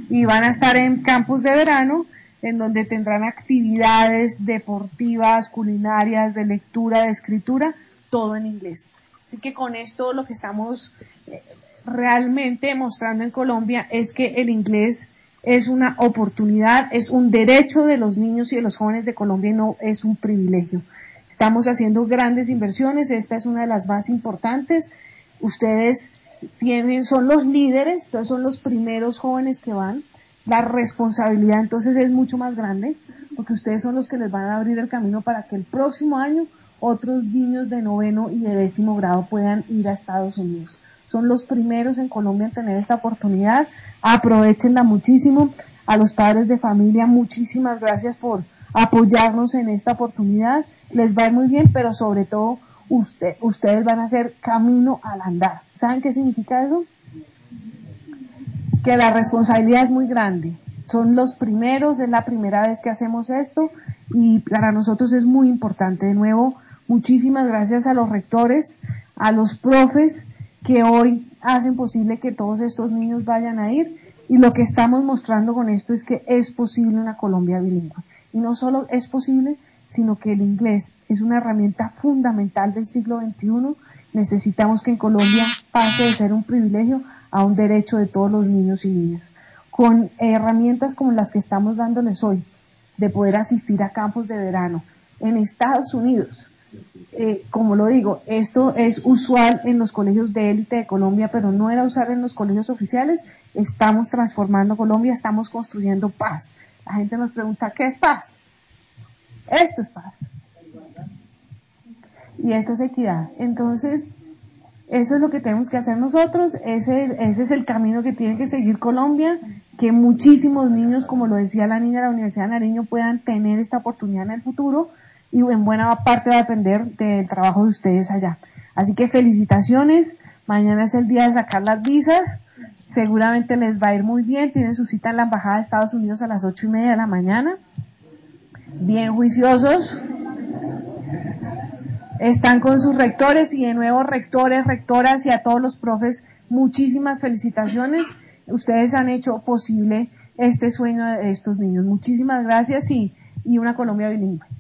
y van a estar en campus de verano, en donde tendrán actividades deportivas, culinarias, de lectura, de escritura, todo en inglés. Así que con esto lo que estamos realmente mostrando en Colombia es que el inglés es una oportunidad, es un derecho de los niños y de los jóvenes de Colombia y no es un privilegio. Estamos haciendo grandes inversiones, esta es una de las más importantes. Ustedes son los líderes, entonces son los primeros jóvenes que van. La responsabilidad entonces es mucho más grande, porque ustedes son los que les van a abrir el camino para que el próximo año otros niños de 9º y de 10º grado puedan ir a Estados Unidos. Son los primeros en Colombia en tener esta oportunidad, aprovechenla muchísimo. A los padres de familia, muchísimas gracias por apoyarnos en esta oportunidad, les va a ir muy bien, pero sobre todo ustedes van a hacer camino al andar. ¿Saben qué significa eso? Que la responsabilidad es muy grande. Son los primeros, es la primera vez que hacemos esto y para nosotros es muy importante. De nuevo, muchísimas gracias a los rectores, a los profes que hoy hacen posible que todos estos niños vayan a ir, y lo que estamos mostrando con esto es que es posible una Colombia bilingüe. Y no solo es posible, sino que el inglés es una herramienta fundamental del siglo XXI. Necesitamos que en Colombia pase de ser un privilegio a un derecho de todos los niños y niñas. Con herramientas como las que estamos dándoles hoy, de poder asistir a campos de verano en Estados Unidos. Como lo digo, esto es usual en los colegios de élite de Colombia, pero no era usual en los colegios oficiales. Estamos transformando Colombia, estamos construyendo paz. La gente nos pregunta, ¿qué es paz? Esto es paz. Y esto es equidad. Entonces, eso es lo que tenemos que hacer nosotros, ese es el camino que tiene que seguir Colombia, que muchísimos niños, como lo decía la niña de la Universidad de Nariño, puedan tener esta oportunidad en el futuro, y en buena parte va a depender del trabajo de ustedes allá. Así que felicitaciones, mañana es el día de sacar las visas, seguramente les va a ir muy bien, tienen su cita en la Embajada de Estados Unidos a las 8:30 de la mañana, bien juiciosos. Están con sus rectores y de nuevo rectores, rectoras y a todos los profes, muchísimas felicitaciones. Ustedes han hecho posible este sueño de estos niños. Muchísimas gracias y una Colombia bilingüe.